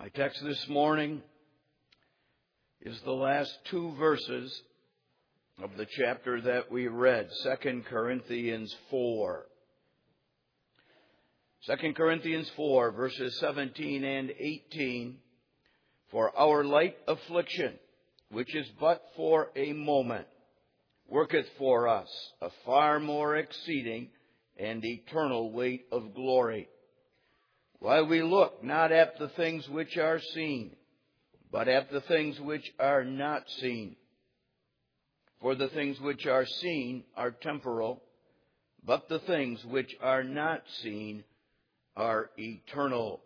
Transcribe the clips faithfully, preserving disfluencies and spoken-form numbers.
My text this morning is the last two verses of the chapter that we read, Second Corinthians four. Second Corinthians four, verses seventeen and eighteen. For our light affliction, which is but for a moment, worketh for us a far more exceeding and eternal weight of glory. While we look not at the things which are seen, but at the things which are not seen. For the things which are seen are temporal, but the things which are not seen are eternal.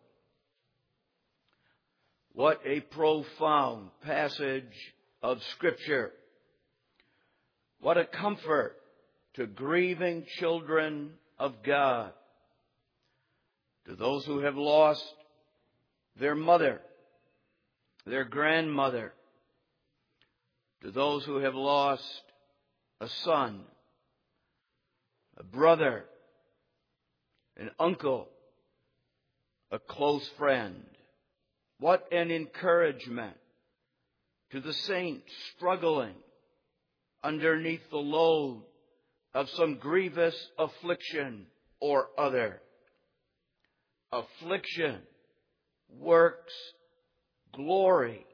What a profound passage of Scripture. What a comfort to grieving children of God. To those who have lost their mother, their grandmother. To those who have lost a son, a brother, an uncle, a close friend. What an encouragement to the saints struggling underneath the load of some grievous affliction or other. Affliction works glory.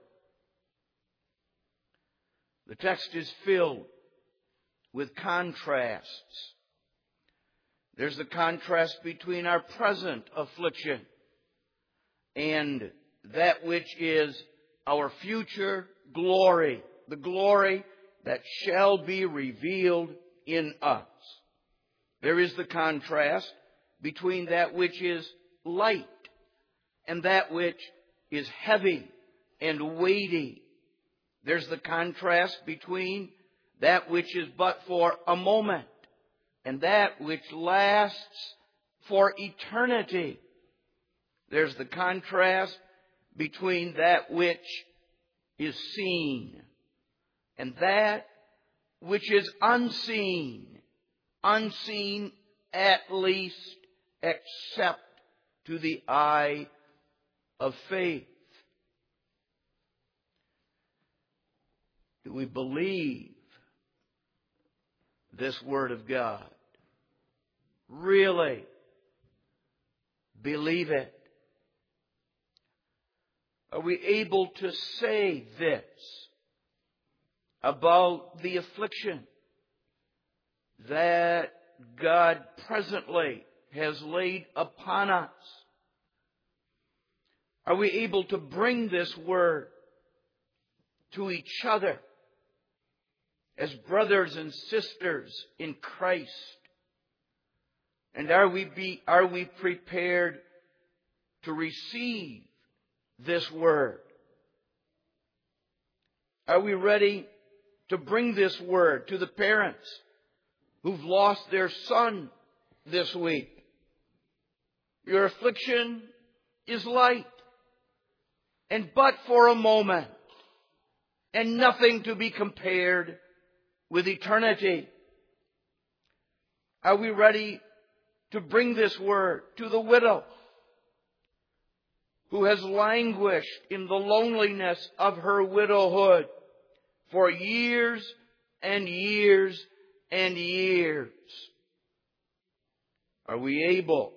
The text is filled with contrasts. There's the contrast between our present affliction and that which is our future glory, the glory that shall be revealed in us. There is the contrast between that which is light and that which is heavy and weighty. There's the contrast between that which is but for a moment and that which lasts for eternity. There's the contrast between that which is seen and that which is unseen. Unseen, at least, except to the eye of faith. Do we believe this Word of God? Really believe it? Are we able to say this about the affliction that God presently has laid upon us? Are we able to bring this word to each other as brothers and sisters in Christ? And are we be, are we prepared to receive this word? Are we ready to bring this word to the parents who've lost their son this week? Your affliction is light, and but for a moment, and nothing to be compared with eternity. Are we ready to bring this word to the widow who has languished in the loneliness of her widowhood for years and years and years? Are we able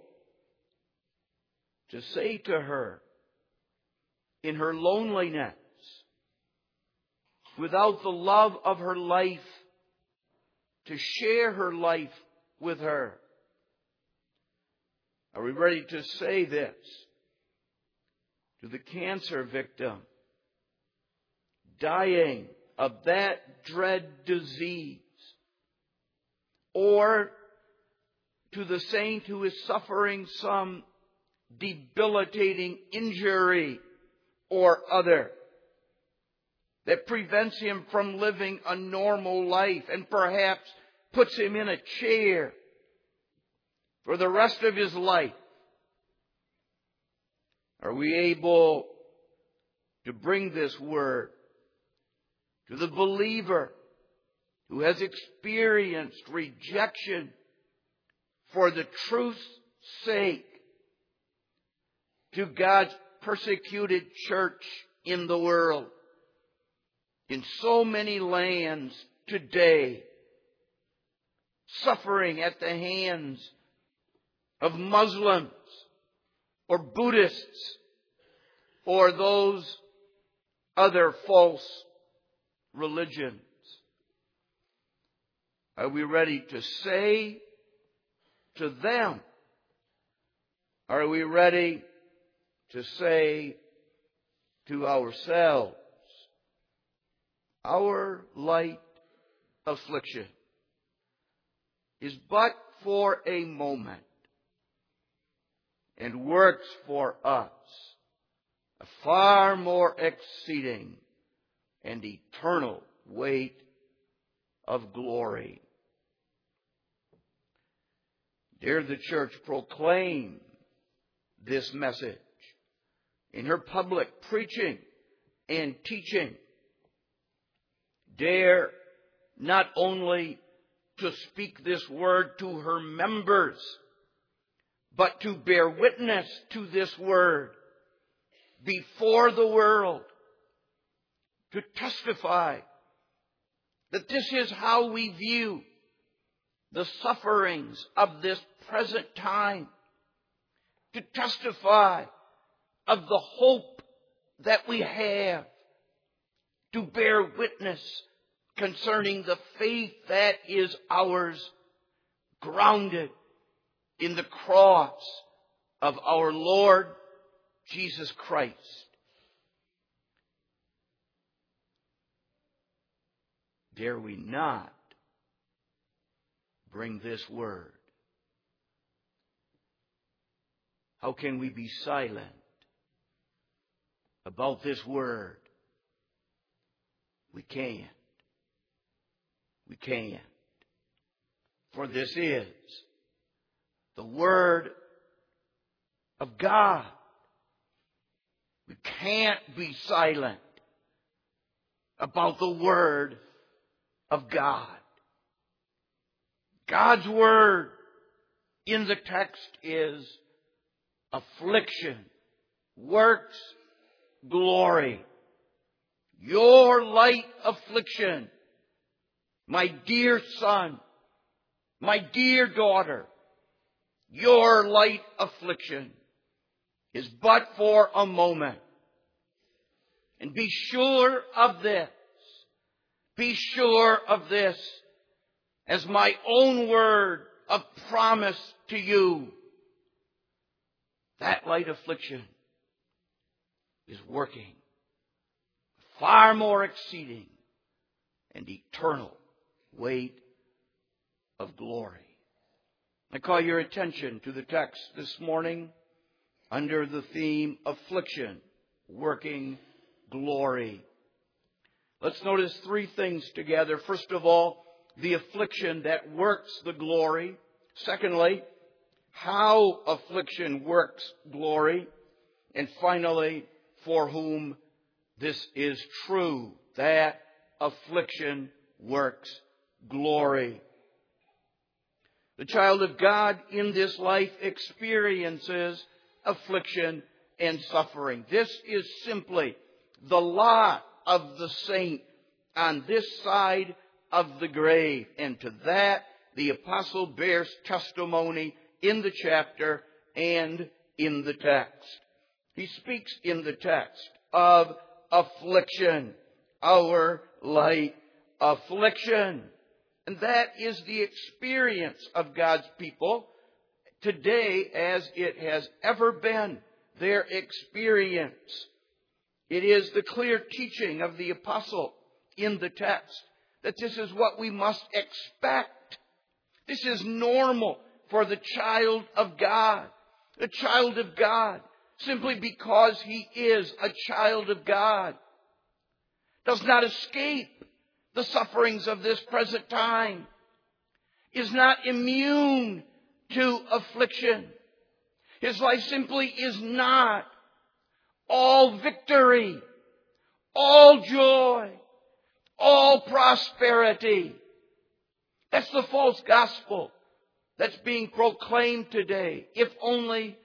to say to her in her loneliness, without the love of her life, to share her life with her? Are we ready to say this to the cancer victim dying of that dread disease, or to the saint who is suffering some debilitating injury or other that prevents him from living a normal life and perhaps puts him in a chair for the rest of his life? Are we able to bring this word to the believer who has experienced rejection for the truth's sake, to God's persecuted church in the world. In so many lands today, suffering at the hands of Muslims or Buddhists or those other false religions. Are we ready to say to them? Are we ready to say to ourselves, our light affliction is but for a moment and works for us a far more exceeding and eternal weight of glory. Dare the church proclaim this message in her public preaching and teaching. Dare not only to speak this word to her members, but to bear witness to this word before the world, to testify that this is how we view the sufferings of this present time, to testify of the hope that we have, to bear witness concerning the faith that is ours, grounded in the cross of our Lord Jesus Christ. Dare we not bring this word? How can we be silent about this word? We can't. We can't. For this is the Word of God. We can't be silent about the Word of God. God's Word in the text is affliction, works, glory. Your light affliction, my dear son, my dear daughter, your light affliction is but for a moment. And be sure of this. Be sure of this as my own word of promise to you. That light affliction is working far more exceeding and eternal weight of glory. I call your attention to the text this morning under the theme affliction, working glory. Let's notice three things together. First of all, the affliction that works the glory. Secondly, how affliction works glory. And finally, for whom this is true, that affliction works glory. The child of God in this life experiences affliction and suffering. This is simply the lot of the saint on this side of the grave. And to that, the apostle bears testimony in the chapter and in the text. He speaks in the text of affliction, our light affliction. And that is the experience of God's people today as it has ever been their experience. It is the clear teaching of the apostle in the text that this is what we must expect. This is normal for the child of God. The child of God, simply because he is a child of God, does not escape the sufferings of this present time, is not immune to affliction. His life simply is not all victory, all joy, all prosperity. That's the false gospel that's being proclaimed today. If only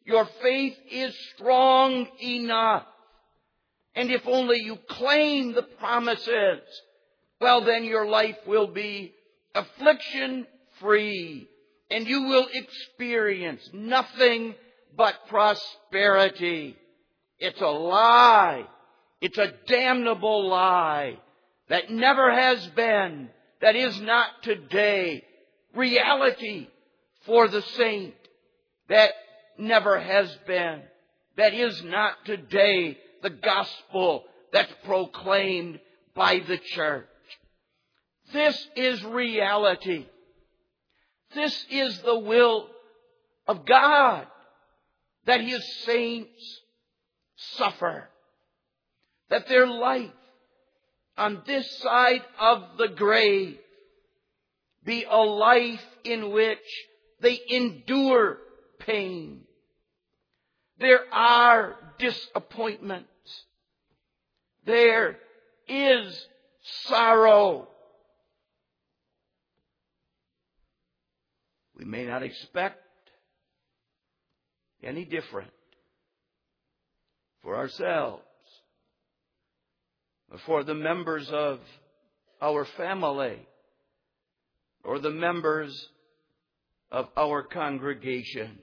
Your faith is strong enough. And if only you claim the promises, well, then your life will be affliction-free, and you will experience nothing but prosperity. It's a lie. It's a damnable lie that never has been, that is not today. Reality for the saint that never has been, that is not today the gospel that's proclaimed by the church. This is reality. This is the will of God, that His saints suffer, that their life on this side of the grave be a life in which they endure pain. There are disappointments. There is sorrow. We may not expect any different for ourselves, or for the members of our family, or the members of our congregation.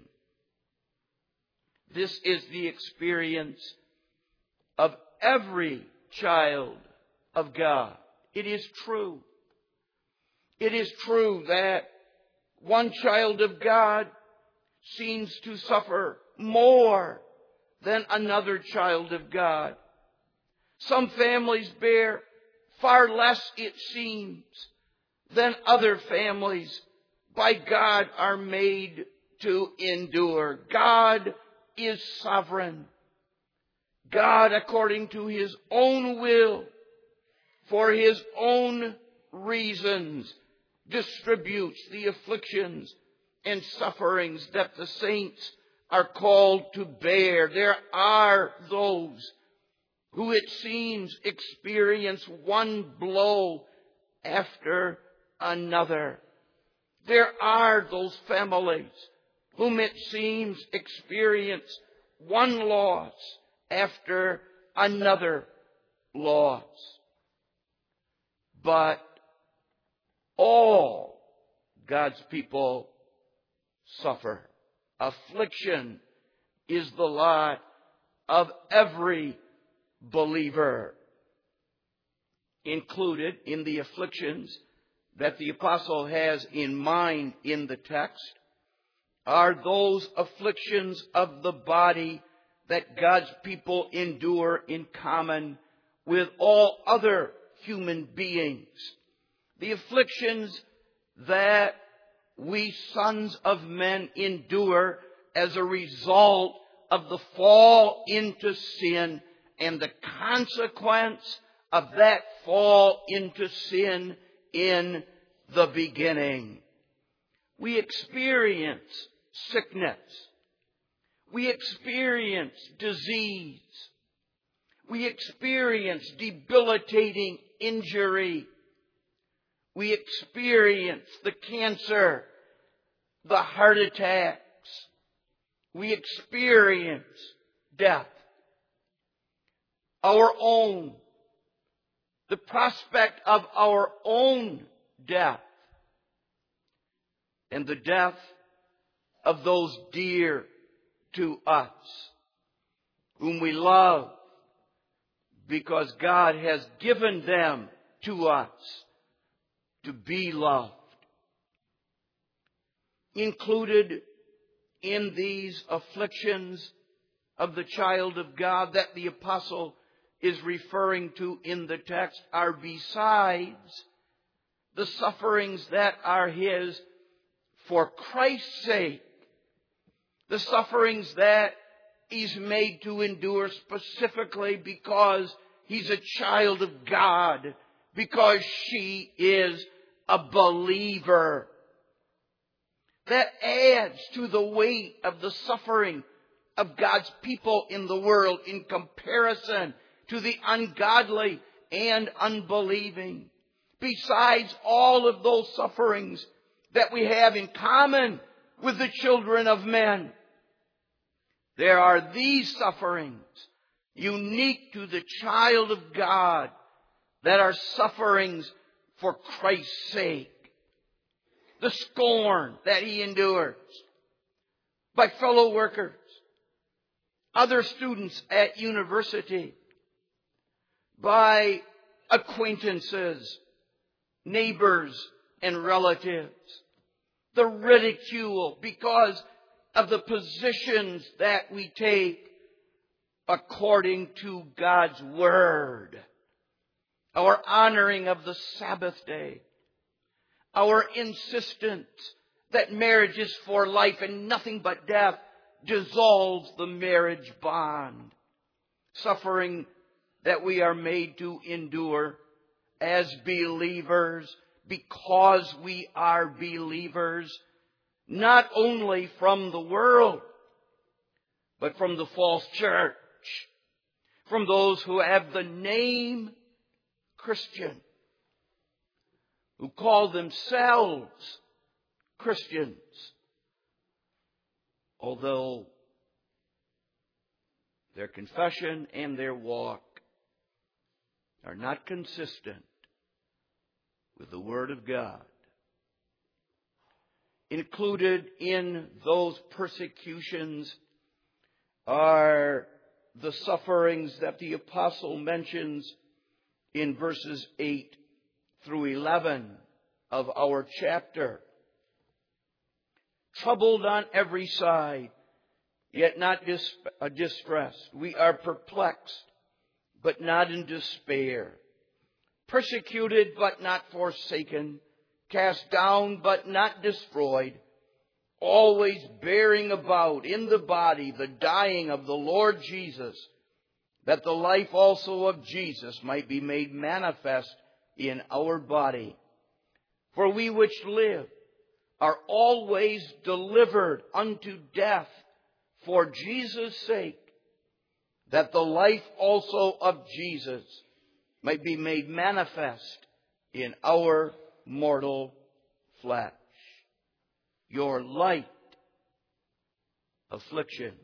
This is the experience of every child of God. It is true. It is true that one child of God seems to suffer more than another child of God. Some families bear far less, it seems, than other families by God are made to endure. God is sovereign. God, according to His own will, for His own reasons, distributes the afflictions and sufferings that the saints are called to bear. There are those who, it seems, experience one blow after another. There are those families whom it seems experience one loss after another loss. But all God's people suffer. Affliction is the lot of every believer. Included in the afflictions that the apostle has in mind in the text are those afflictions of the body that God's people endure in common with all other human beings. The afflictions that we sons of men endure as a result of the fall into sin and the consequence of that fall into sin in the beginning. We experience sickness. We experience disease. We experience debilitating injury. We experience the cancer, the heart attacks. We experience death. Our own, the prospect of our own death, and the death of those dear to us, whom we love because God has given them to us to be loved. Included in these afflictions of the child of God that the apostle is referring to in the text are, besides the sufferings that are his for Christ's sake, the sufferings that he's made to endure specifically because he's a child of God, because she is a believer. That adds to the weight of the suffering of God's people in the world in comparison to the ungodly and unbelieving. Besides all of those sufferings that we have in common with the children of men, There are these sufferings, unique to the child of God, that are sufferings for Christ's sake. The scorn that he endures by fellow workers, other students at university, by acquaintances, neighbors, and relatives. The ridicule because of the positions that we take according to God's Word. Our honoring of the Sabbath day. Our insistence that marriage is for life and nothing but death dissolves the marriage bond. Suffering that we are made to endure as believers because we are believers, not only from the world, but from the false church, from those who have the name Christian, who call themselves Christians, although their confession and their walk are not consistent with the Word of God. Included in those persecutions are the sufferings that the apostle mentions in verses eight through eleven of our chapter. Troubled on every side, yet not dis- uh, distressed. We are perplexed, but not in despair. Persecuted, but not forsaken. Cast down, but not destroyed. Always bearing about in the body the dying of the Lord Jesus, that the life also of Jesus might be made manifest in our body. For we which live are always delivered unto death for Jesus' sake, that the life also of Jesus might be made manifest in our mortal flesh. Your light afflictions.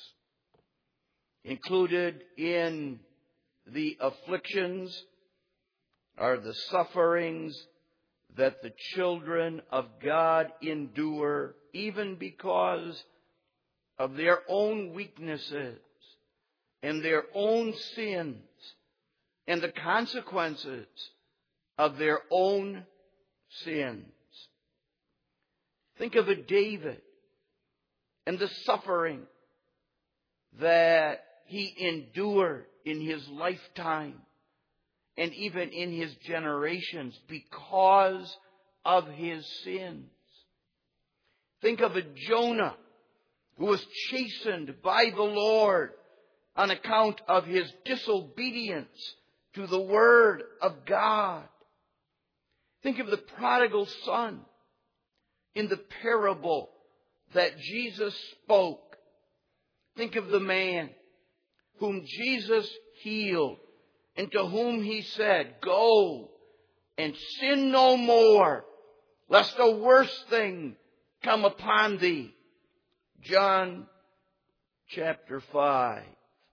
Included in the afflictions are the sufferings that the children of God endure, even because of their own weaknesses and their own sins and the consequences of their own sins. Think of a David and the suffering that he endured in his lifetime and even in his generations because of his sins. Think of a Jonah who was chastened by the Lord on account of his disobedience to the Word of God. Think of the prodigal son in the parable that Jesus spoke. Think of the man whom Jesus healed and to whom he said, "Go and sin no more, lest a worse thing come upon thee." John chapter five.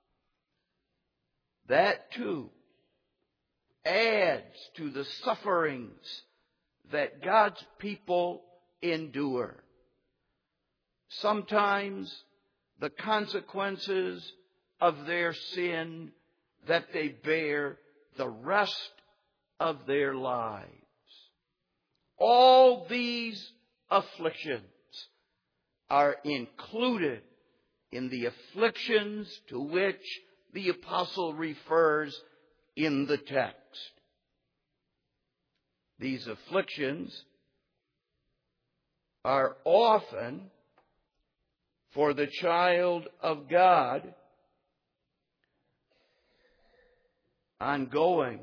That too adds to the sufferings that God's people endure. Sometimes the consequences of their sin that they bear the rest of their lives. All these afflictions are included in the afflictions to which the apostle refers in the text. These afflictions are often, for the child of God, ongoing,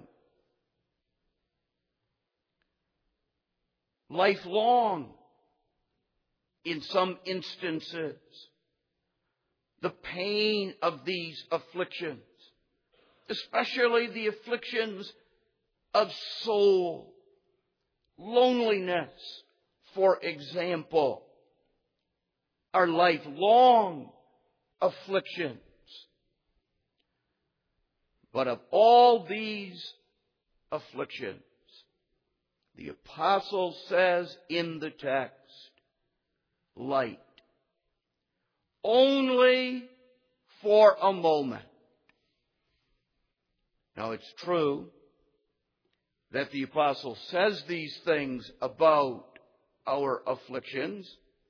lifelong in some instances. The pain of these afflictions, especially the afflictions of soul, loneliness, for example, are lifelong afflictions. But of all these afflictions, the apostle says in the text, light. Only for a moment. Now it's true that the apostle says these things about our afflictions,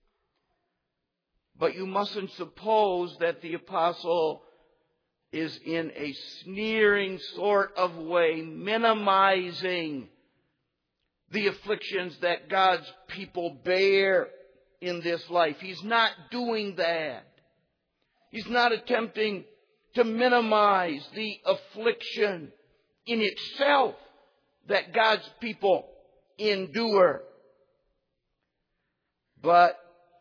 but you mustn't suppose that the apostle is in a sneering sort of way minimizing the afflictions that God's people bear in this life. He's not doing that. He's not attempting to minimize the affliction in itself that God's people endure. But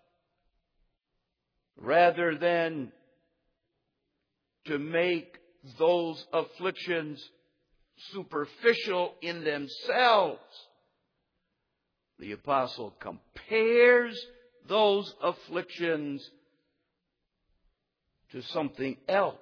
rather than to make those afflictions superficial in themselves, the apostle compares those afflictions to something else.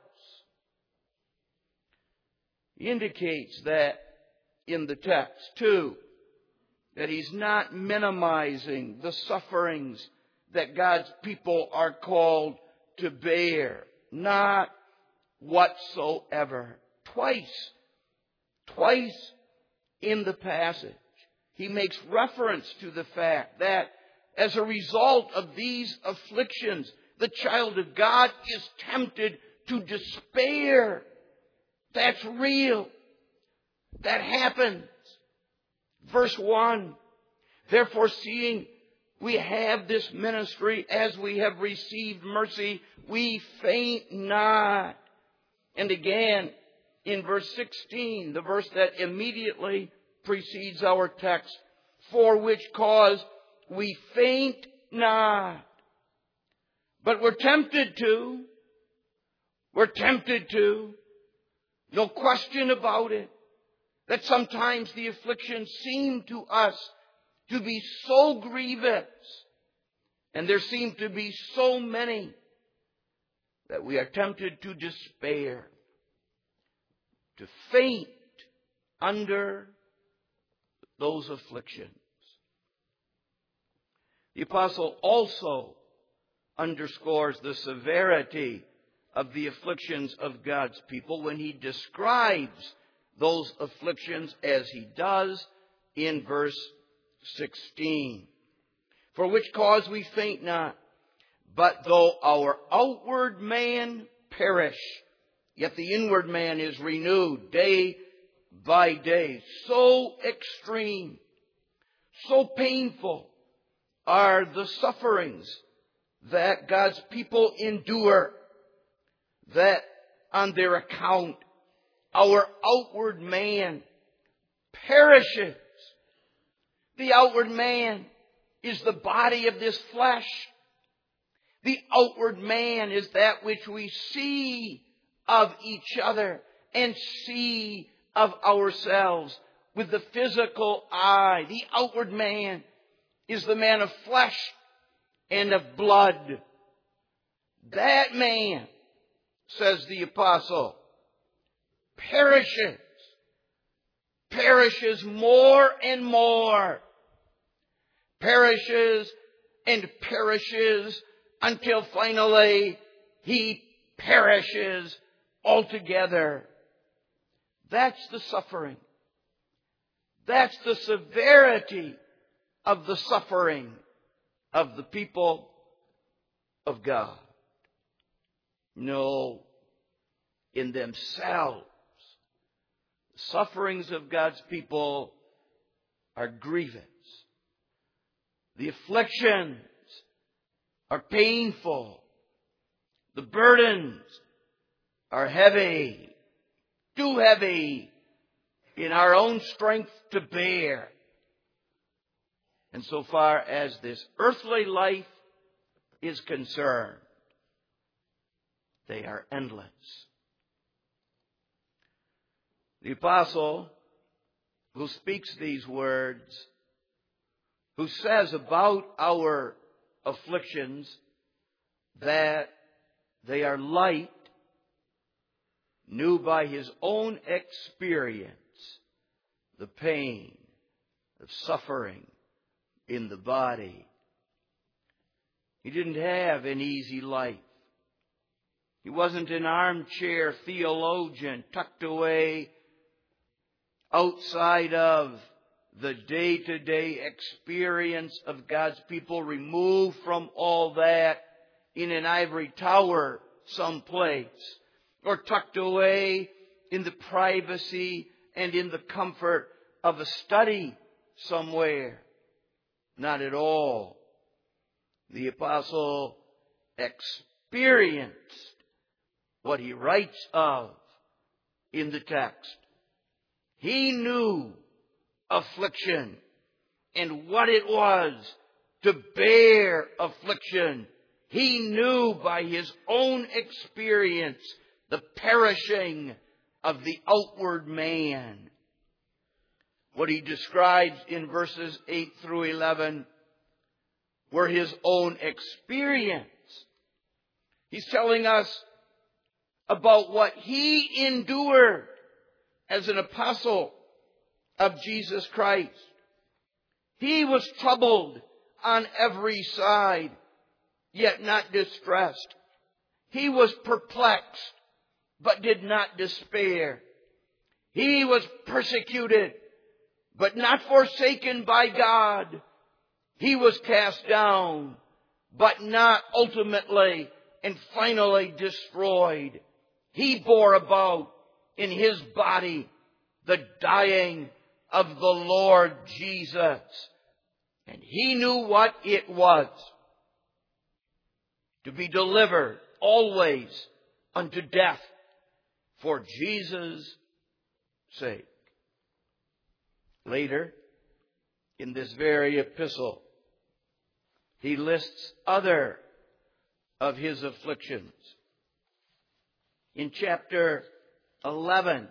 He indicates that in the text, too, that he's not minimizing the sufferings that God's people are called to bear. Not whatsoever. Twice, twice in the passage, he makes reference to the fact that as a result of these afflictions, the child of God is tempted to despair. That's real. That happens. Verse one, therefore seeing we have this ministry as we have received mercy, we faint not. And again, in verse sixteen, the verse that immediately precedes our text, for which cause we faint not. But we're tempted to. We're tempted to. No question about it. That sometimes the afflictions seem to us to be so grievous, and there seem to be so many, that we are tempted to despair, to faint under those afflictions. The apostle also underscores the severity of the afflictions of God's people when he describes those afflictions as he does in verse sixteen. For which cause we faint not, but though our outward man perish, yet the inward man is renewed day by day. So extreme, so painful are the sufferings that God's people endure, that on their account our outward man perishes. The outward man is the body of this flesh. The outward man is that which we see of each other and see of ourselves with the physical eye. The outward man is the man of flesh and of blood. That man, says the apostle, perishes, perishes more and more, perishes and perishes until finally he perishes altogether. That's the suffering. That's the severity of the suffering of the people of God. No, in themselves, the sufferings of God's people are grievous. The afflictions are painful. The burdens are heavy, too heavy in our own strength to bear. And so far as this earthly life is concerned, they are endless. The apostle who speaks these words, who says about our afflictions that they are light, knew by his own experience the pain of suffering in the body. He didn't have an easy life. He wasn't an armchair theologian tucked away outside of the day-to-day experience of God's people, removed from all that in an ivory tower someplace, or tucked away in the privacy and in the comfort of a study somewhere. Not at all. The apostle experienced what he writes of in the text. He knew affliction and what it was to bear affliction. He knew by his own experience the perishing of the outward man. What he describes in verses eight through eleven were his own experience. He's telling us about what he endured as an apostle of Jesus Christ. He was troubled on every side, yet not distressed. He was perplexed, but did not despair. He was persecuted, but not forsaken by God. He was cast down, but not ultimately and finally destroyed. He bore about in his body the dying of the Lord Jesus. And he knew what it was to be delivered always unto death for Jesus' sake. Later, in this very epistle, he lists other of his afflictions. In chapter eleven,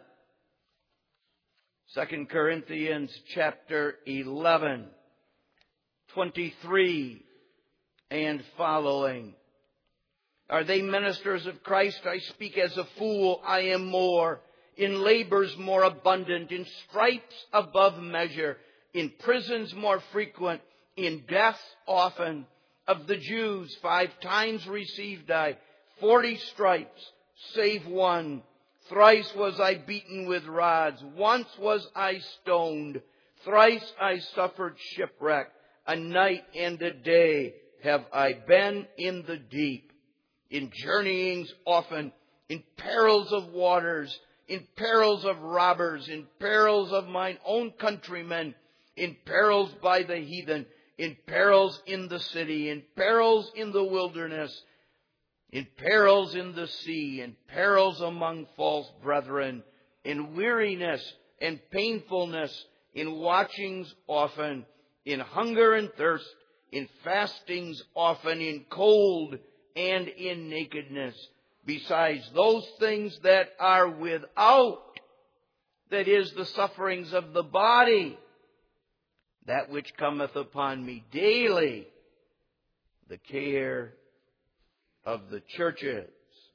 Second Corinthians chapter eleven, twenty-three and following. Are they ministers of Christ? I speak as a fool, I am more. In labors more abundant, in stripes above measure, in prisons more frequent, in deaths often. Of the Jews five times received I forty stripes, save one. Thrice was I beaten with rods, once was I stoned, thrice I suffered shipwreck, a night and a day have I been in the deep. In journeyings often, in perils of waters, in perils of robbers, in perils of mine own countrymen, in perils by the heathen, in perils in the city, in perils in the wilderness, in perils in the sea, in perils among false brethren, in weariness and painfulness, in watchings often, in hunger and thirst, in fastings often, in cold and in nakedness, besides those things that are without, that is, the sufferings of the body, that which cometh upon me daily, the care of the churches.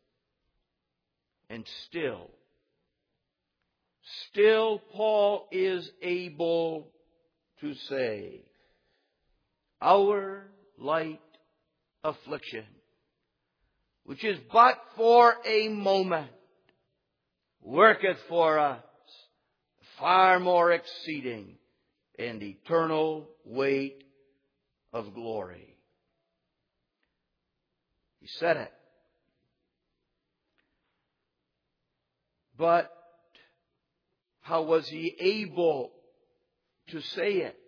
And still, still Paul is able to say, our light affliction, which is but for a moment, worketh for us far more exceeding and eternal weight of glory. He said it. But how was he able to say it?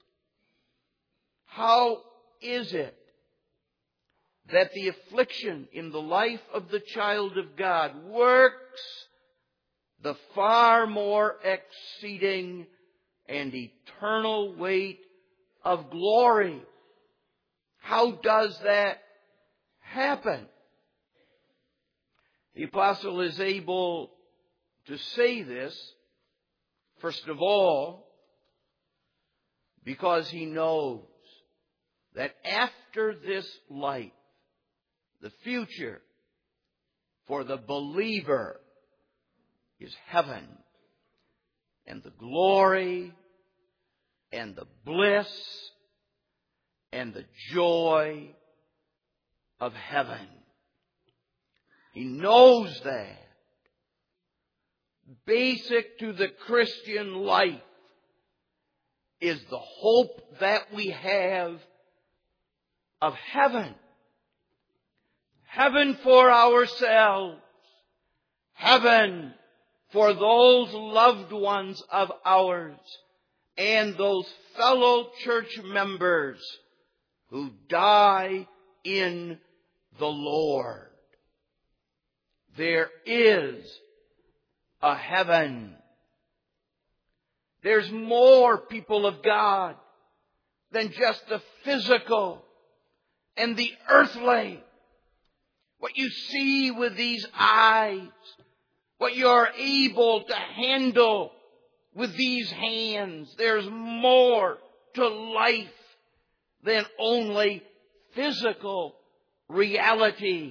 How is it that the affliction in the life of the child of God works the far more exceeding and eternal weight of glory? How does that happen? The apostle is able to say this, first of all, because he knows that after this life, the future for the believer is heaven and the glory and the bliss and the joy of heaven. He knows that. Basic to the Christian life is the hope that we have of heaven. Heaven for ourselves. Heaven for those loved ones of ours and those fellow church members who die in the Lord. There is a heaven. There's more, people of God, than just the physical and the earthly. What you see with these eyes, what you're able to handle with these hands. There's more to life than only physical reality.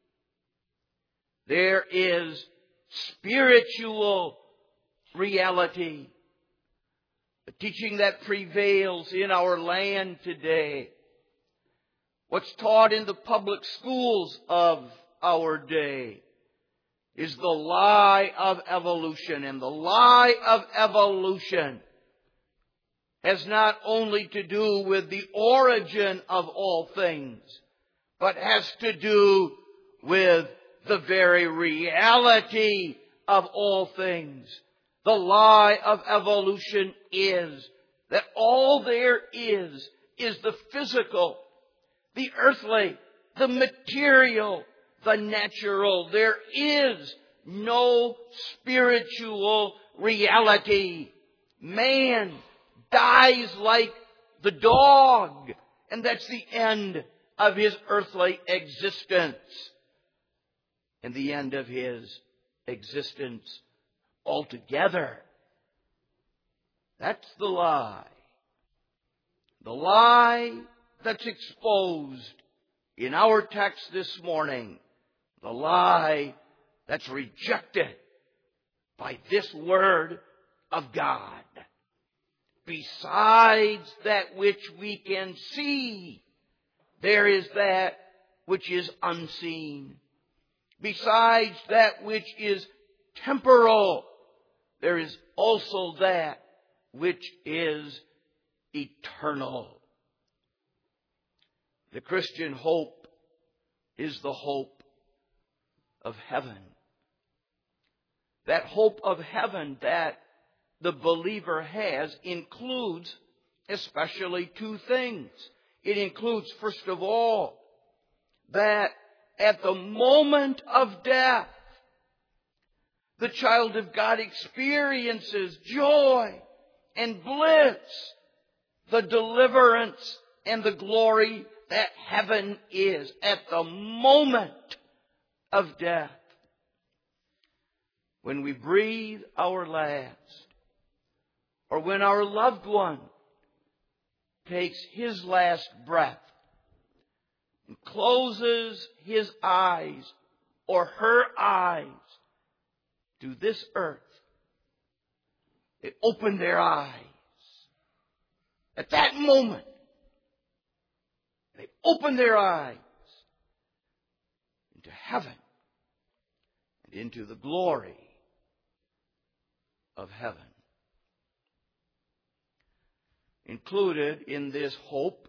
There is spiritual reality. The teaching that prevails in our land today, what's taught in the public schools of our day, is the lie of evolution. And the lie of evolution has not only to do with the origin of all things, but has to do with the very reality of all things. The lie of evolution is that all there is is the physical, the earthly, the material, the natural. There is no spiritual reality. Man dies like the dog, and that's the end of his earthly existence and the end of his existence altogether. That's the lie. The lie that's exposed in our text this morning. The lie that's rejected by this Word of God. Besides that which we can see, there is that which is unseen. Besides that which is temporal, there is also that which is eternal. The Christian hope is the hope of heaven. That hope of heaven that the believer has includes especially two things. It includes, first of all, that at the moment of death, the child of God experiences joy and bliss, the deliverance and the glory that heaven is at the moment of death. When we breathe our last, or when our loved one takes his last breath and closes his eyes or her eyes to this earth, they open their eyes. At that moment, they open their eyes into heaven and into the glory of heaven. Included in this hope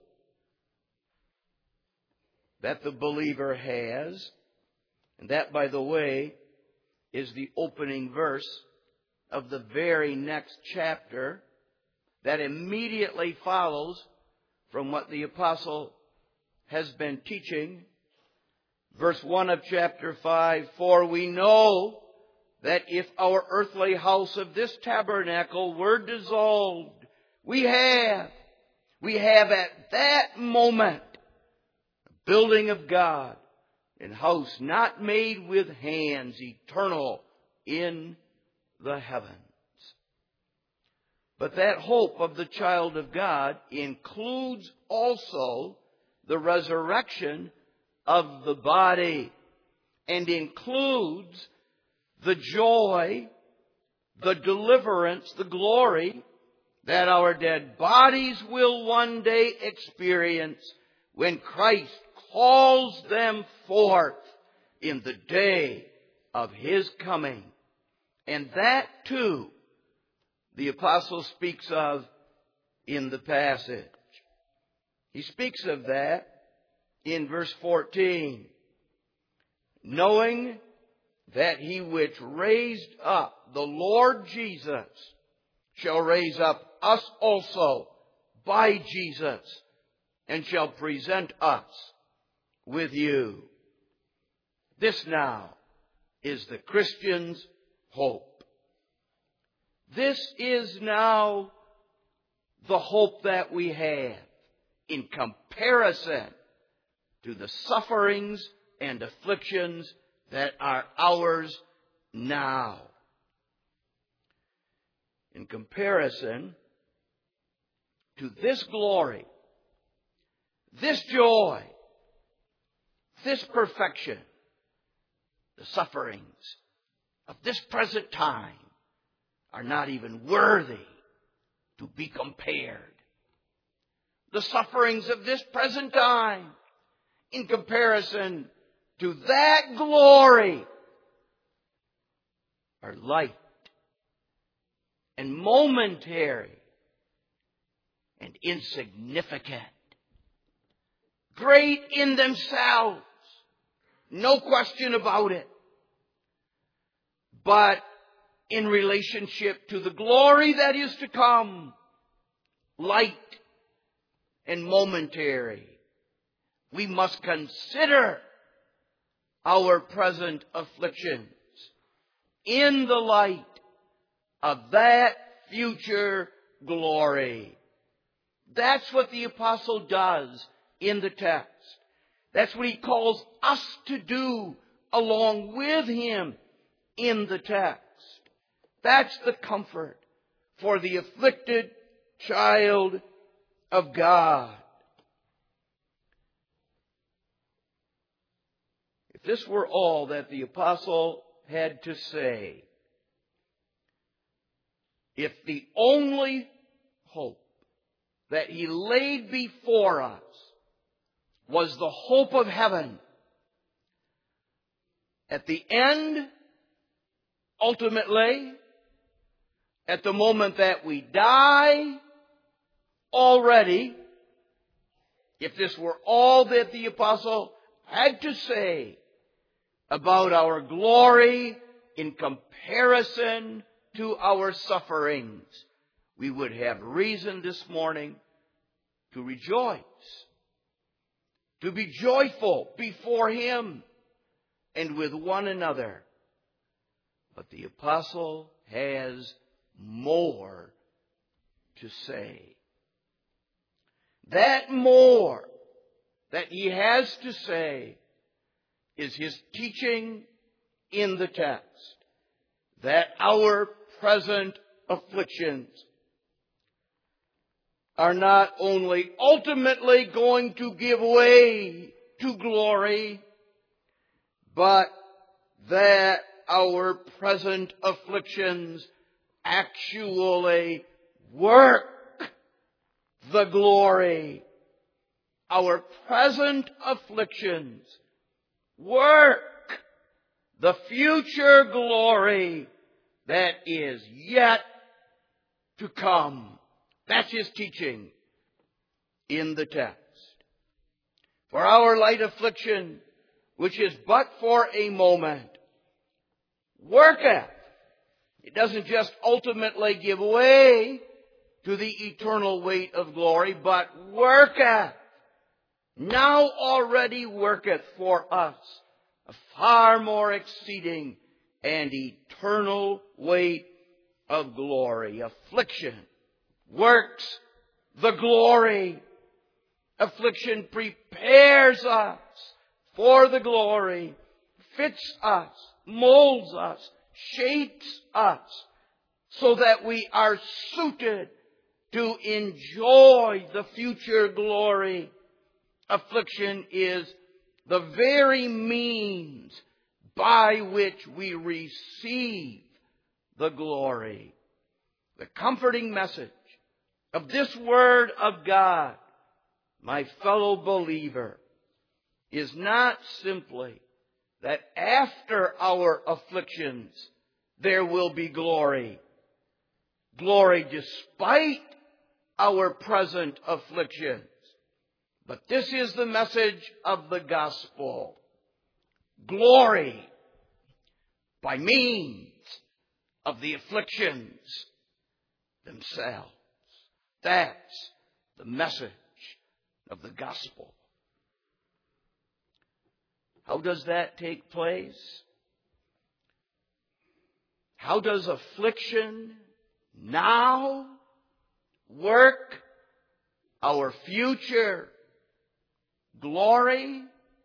that the believer has, and that, by the way, is the opening verse of the very next chapter that immediately follows from what the apostle has been teaching. Verse one of chapter five, for we know that if our earthly house of this tabernacle were dissolved, we have, we have at that moment a building of God, a house not made with hands, eternal in the heavens. But that hope of the child of God includes also the resurrection of the body. and includes the joy, the deliverance, the glory that our dead bodies will one day experience when Christ calls them forth in the day of His coming. And that too, the apostle speaks of in the passage. He speaks of that in verse fourteen. Knowing that He which raised up the Lord Jesus shall raise up us also by Jesus, and shall present us with you. This now is the Christian's hope. This is now the hope that we have in comparison to the sufferings and afflictions that are ours now. In comparison to this glory, this joy, this perfection, the sufferings of this present time are not even worthy to be compared. The sufferings of this present time in comparison to that glory are light and momentary and insignificant. Great in themselves, no question about it. But in relationship to the glory that is to come, light and momentary. We must consider our present afflictions in the light of that future glory. That's what the apostle does in the text. That's what he calls us to do along with him in the text. That's the comfort for the afflicted child of God. If this were all that the apostle had to say, if the only hope that he laid before us was the hope of heaven, at the end, ultimately, at the moment that we die, already, if this were all that the apostle had to say about our glory in comparison to our sufferings, we would have reason this morning to rejoice, to be joyful before Him and with one another. But the apostle has more to say. That more that he has to say is his teaching in the text, that our present afflictions are not only ultimately going to give way to glory, but that our present afflictions actually work the glory. Our present afflictions work the future glory that is yet to come. That's his teaching in the text. For our light affliction, which is but for a moment, worketh. It doesn't just ultimately give way to the eternal weight of glory, but worketh. Now already worketh for us a far more exceeding and eternal weight of glory. Affliction works the glory. Affliction prepares us for the glory, fits us, molds us, shapes us, so that we are suited to enjoy the future glory. Affliction is the very means by which we receive the glory. The comforting message of this Word of God, my fellow believer, is not simply that after our afflictions there will be glory. Glory despite our present afflictions. But this is the message of the gospel. Glory by means of the afflictions themselves. That's the message of the gospel. How does that take place? How does affliction now work our future glory?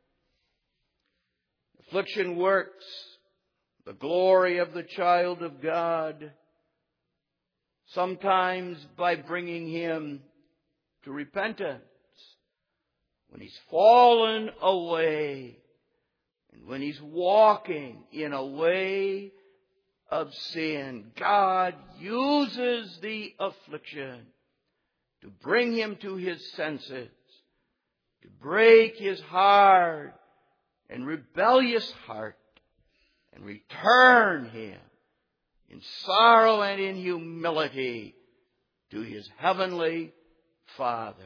Affliction works the glory of the child of God, sometimes by bringing him to repentance. When he's fallen away, and when he's walking in a way of sin, God uses the affliction to bring him to his senses, to break his hard and rebellious heart, and return him in sorrow and in humility to his heavenly Father.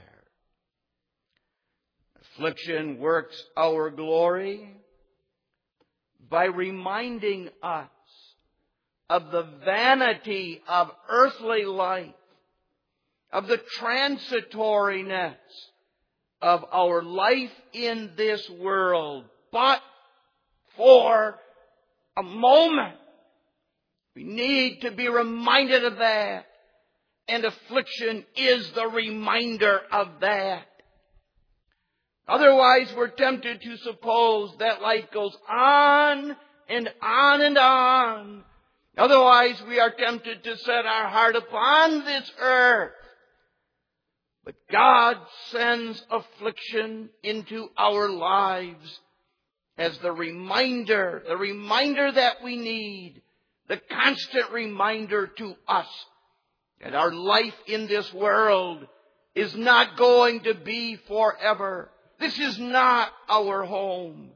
Affliction works our glory by reminding us of the vanity of earthly life, of the transitoriness of our life in this world, but for a moment. We need to be reminded of that. And affliction is the reminder of that. Otherwise, we're tempted to suppose that life goes on and on and on. Otherwise, we are tempted to set our heart upon this earth. But God sends affliction into our lives as the reminder, the reminder that we need, the constant reminder to us that our life in this world is not going to be forever. This is not our home.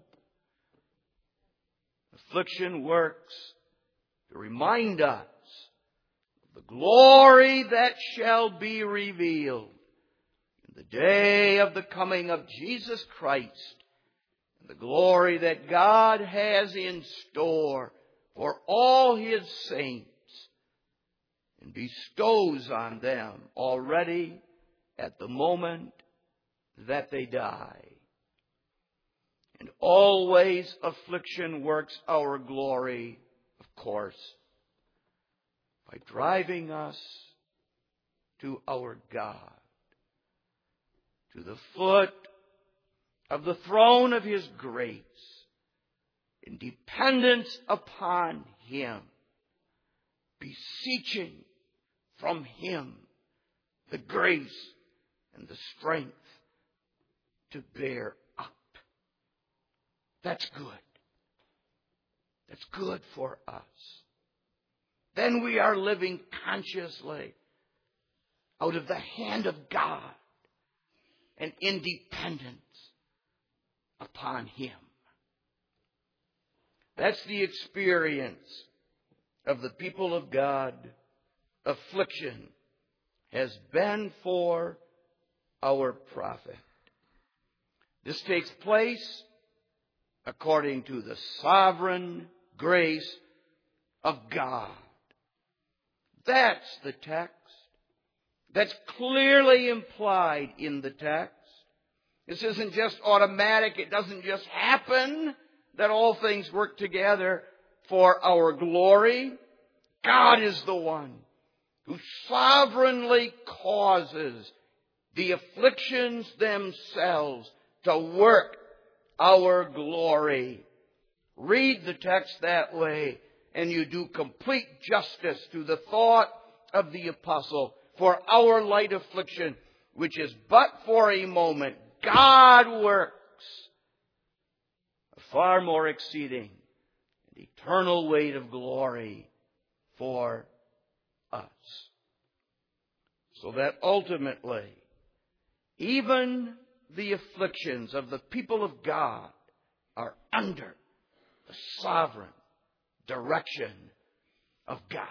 Affliction works to remind us of the glory that shall be revealed in the day of the coming of Jesus Christ, and the glory that God has in store for all His saints and bestows on them already at the moment that they die. And always affliction works our glory, of course, by driving us to our God, to the foot of the throne of His grace, in dependence upon Him, beseeching from Him the grace and the strength to bear up. That's good. That's good for us. Then we are living consciously out of the hand of God and in dependence upon Him. That's the experience of the people of God. Affliction has been for our profit. This takes place according to the sovereign grace of God. That's the text. That's clearly implied in the text. This isn't just automatic. It doesn't just happen that all things work together for our glory. God is the one who sovereignly causes the afflictions themselves to work our glory. Read the text that way, and you do complete justice to the thought of the apostle. For our light affliction, which is but for a moment, God works a far more exceeding eternal weight of glory for us. So that ultimately, even the afflictions of the people of God are under the sovereign direction of God.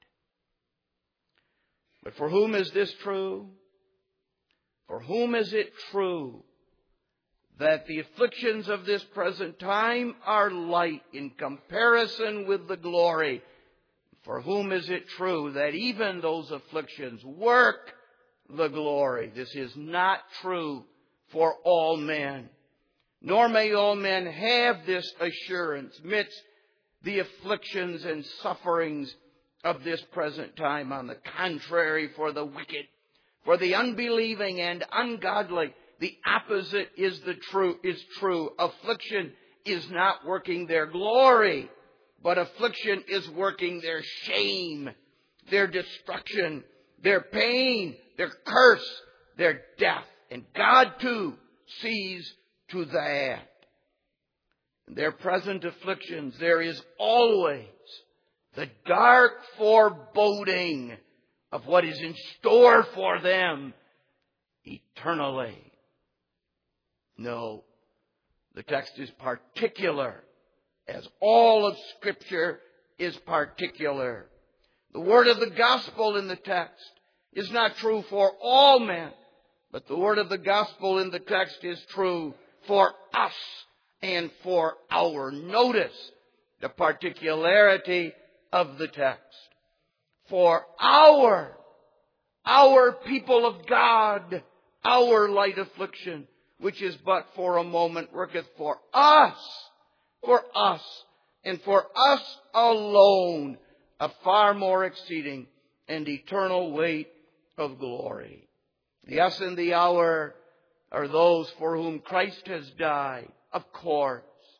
But for whom is this true? For whom is it true that the afflictions of this present time are light in comparison with the glory? For whom is it true that even those afflictions work the glory? This is not true for all men, nor may all men have this assurance midst the afflictions and sufferings of this present time. On the contrary, for the wicked, for the unbelieving and ungodly, the opposite is the true is true. Affliction is not working their glory, but affliction is working their shame, their destruction, their pain, their curse, their death. And God too sees to that. In their present afflictions, there is always the dark foreboding of what is in store for them eternally. No, the text is particular, as all of Scripture is particular. The word of the gospel in the text is not true for all men, but the word of the gospel in the text is true for us and for our. Notice the particularity of the text. For our, our people of God, our light affliction, which is but for a moment, worketh for us, for us, and for us alone, a far more exceeding and eternal weight of glory. The us and the hour are those for whom Christ has died, of course.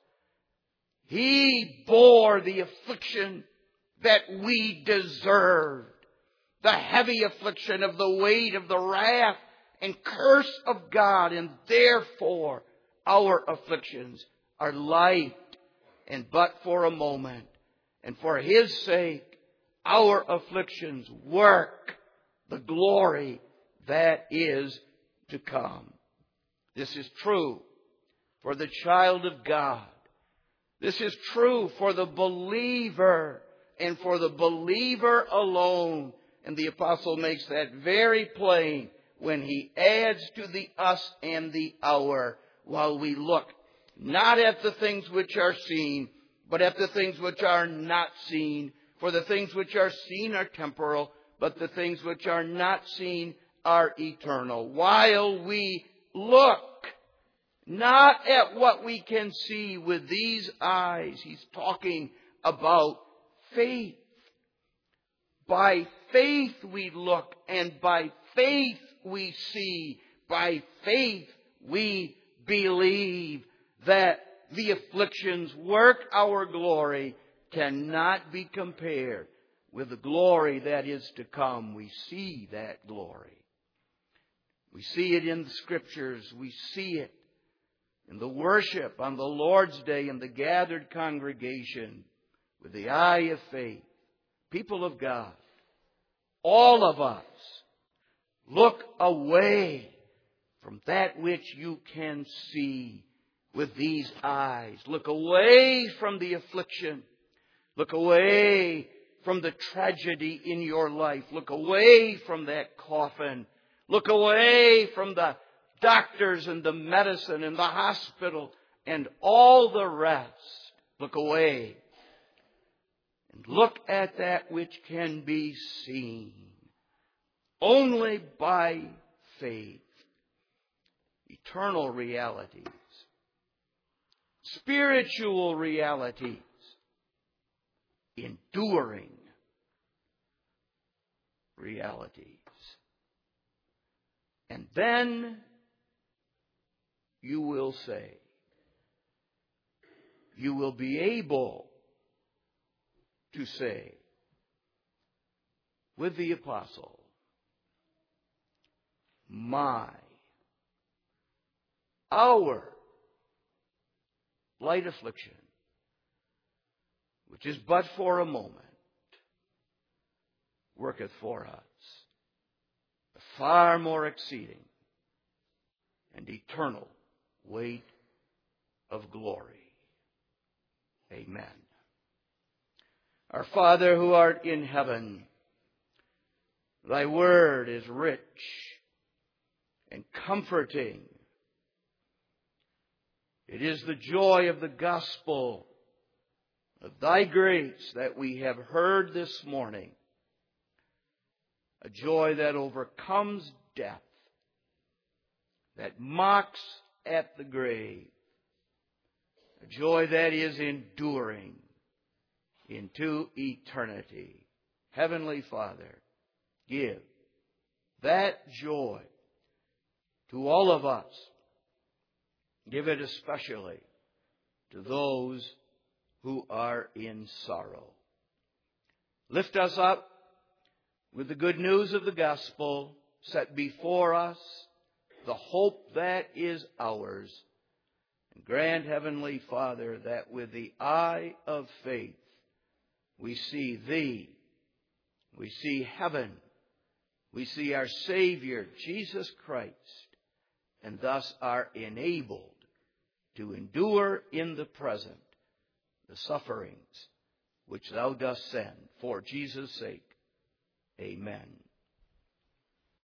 He bore the affliction that we deserved, the heavy affliction of the weight of the wrath and curse of God, and therefore our afflictions are light and but for a moment. And for His sake, our afflictions work the glory that is to come. This is true for the child of God. This is true for the believer and for the believer alone. And the apostle makes that very plain when he adds to the us and the our, while we look not at the things which are seen, but at the things which are not seen. For the things which are seen are temporal, but the things which are not seen are eternal. While we look not at what we can see with these eyes, he's talking about faith. By faith we look, and by faith we see. By faith we believe that the afflictions work our glory cannot be compared with the glory that is to come. We see that glory. We see it in the Scriptures. We see it in the worship on the Lord's Day in the gathered congregation with the eye of faith. People of God, all of us, look away from that which you can see with these eyes. Look away from the affliction. Look away from the tragedy in your life. Look away from that coffin. Look away from the doctors and the medicine and the hospital and all the rest. Look away. And look at that which can be seen only by faith. Eternal realities. Spiritual realities. Enduring realities. And then you will say, you will be able to say with the apostle, my, our light affliction, which is but for a moment, worketh for us a far more exceeding and eternal weight of glory. Amen. Our Father who art in heaven, thy word is rich and comforting. It is the joy of the gospel of thy grace that we have heard this morning. A joy that overcomes death, that mocks at the grave. A joy that is enduring into eternity. Heavenly Father, give that joy to all of us. Give it especially to those who are in sorrow. Lift us up with the good news of the gospel set before us, the hope that is ours. And grant, Heavenly Father, that with the eye of faith we see Thee, we see heaven, we see our Savior, Jesus Christ, and thus are enabled to endure in the present the sufferings which Thou dost send for Jesus' sake. Amen.